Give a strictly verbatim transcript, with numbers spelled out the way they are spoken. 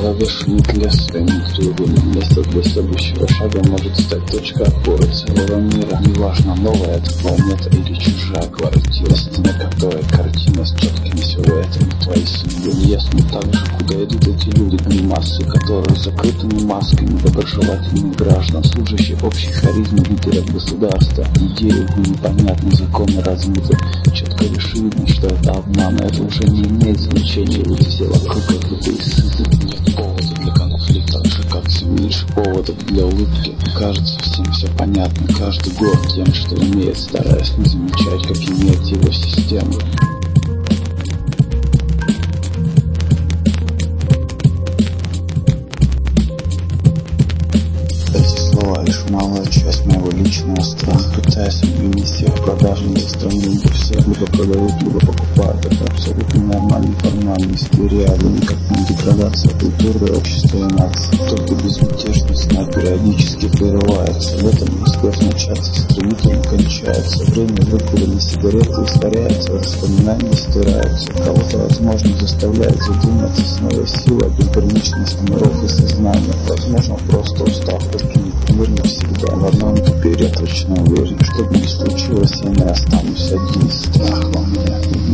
вышли для своим требований. Место для следующего шага может стать точка опоры целого мира. Неважно, новая это планета или чужая квартира, стена которой картина с четкими силуэтами твоей судьбы. Неясно также, куда идут эти люди, они массы, которые закрытыми масками доброжелательных граждан, служащих общей харизме лидеров государства. Идеи непонятны, законы размыты, четко решили, что это обман. Это уже не имеет значения, ведь все вокруг как будто и сыты. Нет повода для конфликта, так же как все меньше поводов для улыбки. Кажется, всем все понятно, каждый год тем, что умеет, стараясь не замечать, как имеет его систему. Лишь малая часть моего личного страха. Пытаясь вынести в продажу иностранные все либо продают, либо покупают. Это абсолютно нормальный формальность и реально никак не деградация культуры, общества и нации. Только безмятежность она периодически прерывается. В этом успех начаться стремительно кончается. Время выкуренной сигареты испаряется, воспоминания стираются. Кого-то, возможно, заставляет задуматься с новой силой, безграничность миров и сознания. Возможно, просто устав покинуть мир навсегда. В одном теперь я точно уверен, что бы ни случилось, я не останусь один. Страх во мне.